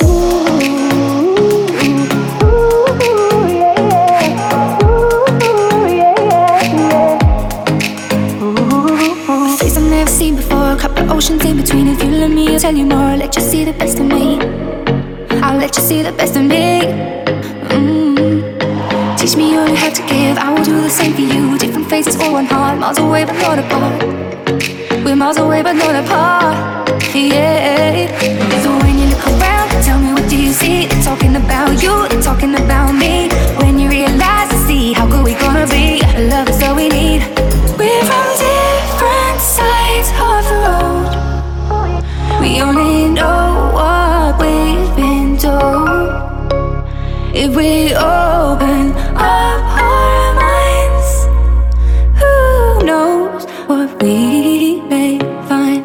Oceans in between. If you let me, I'll tell you more. I'll let you see the best of me. I'll let you see the best of me. Teach me all you have to give. I will do the same for you. Different faces for one heart. Miles away but not apart. We're miles away but not apart. Yeah. So when you look around, tell me what do you see? They're talking about you, they're talking about me. When you realize and see how good we gonna be. Love is all we need. We're from different sides of the road. We only know what we've been told. If we open up our minds, who knows what we may find.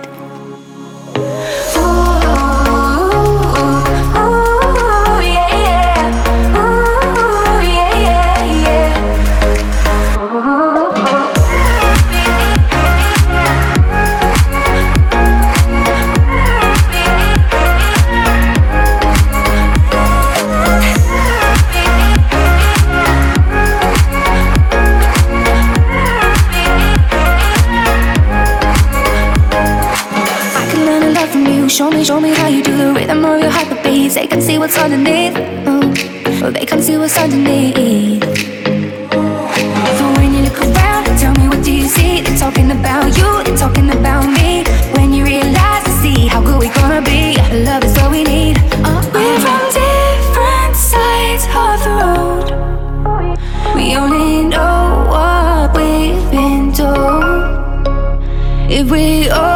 Show me how you do the rhythm of your heartbeats. They can see what's underneath. Oh, they can see what's underneath. So when you look around, tell me what do you see? They're talking about you, they're talking about me. When you realize and see how good we gonna be. Love is all we need. We're from different sides of the road. We only know what we've been told. If we